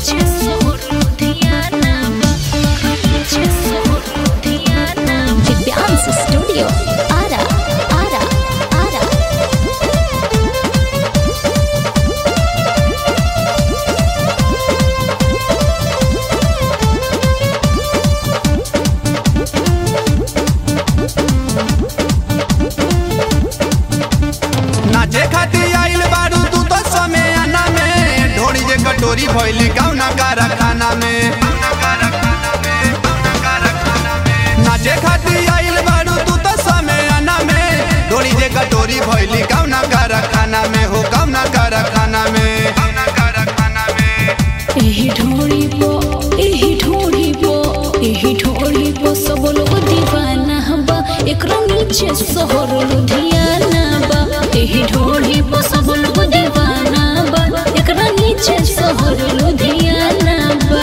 Studio Ara Ara Ara नाचे खाती आइल बारू तू तो समय आना में ढोड़ी जे कटोरी भइली कौना कारखाना में नाचे खाती आइल बारू तू तो समय आना में ढोड़ी जे कटोरी भइली कौना कारखाना में हो कौना कारखाना में एही ढोड़ी पो सब लोग दीवाना बा एकरा नीचे शहर लुधियाना बा एही ढोड़ी पो सब लोग दीवाना बा एकरा नीचे शहर लुधियाना बा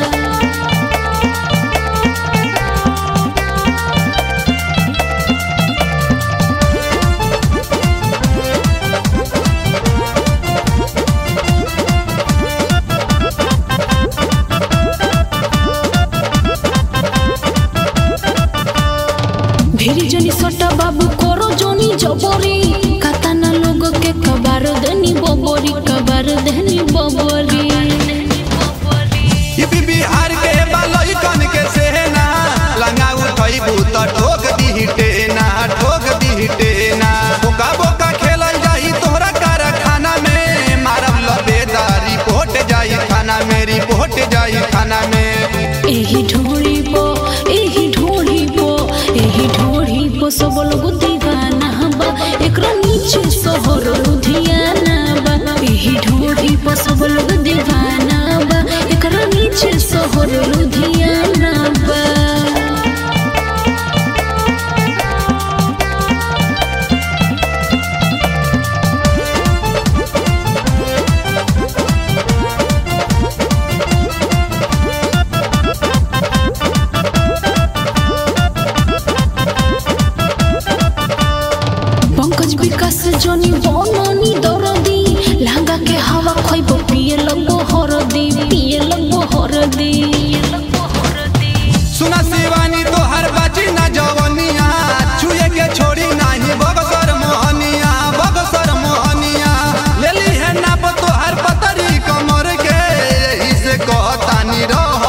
ढेरी जनी सटा बाबू करो जोनी जबरी काताना लोग के कबार देनी बबरी ई बिहार के बालई कन के सेना लंगा उठई भूत ठोक दी टेना बोका बोका खेलल जाई तोहरा कारखाना में मारब लबेदारी रिपोर्ट जाई थाना में एही ढोड़ी पो सब लोग दीवाना बा एकरा नीचे शहर लुधियाना बा एही ढोड़ी पो सब लोग दीवाना बा एकरा नीचे शहर लुधियाना बा पंकज विकास जनी बननी दरदी लहंगा के हवा खइबो पिए लगबो हरदी सुना शिवानी तो हर बाची ना जवनिया छुए के छोड़ी नाही बगसर मोहनिया लेली है ना तो हर पतरी कमर के यही से कहतानी रह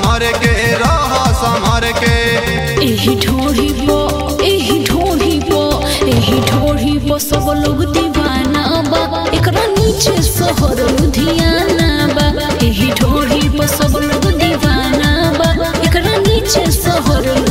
समर के एही ढोड़ी पो सब लोग दीवाना बा एकरा नीचे शहर लुधियाना बा एही ढोड़ी पो सब लोग दीवाना बा एकरा नीचे शहर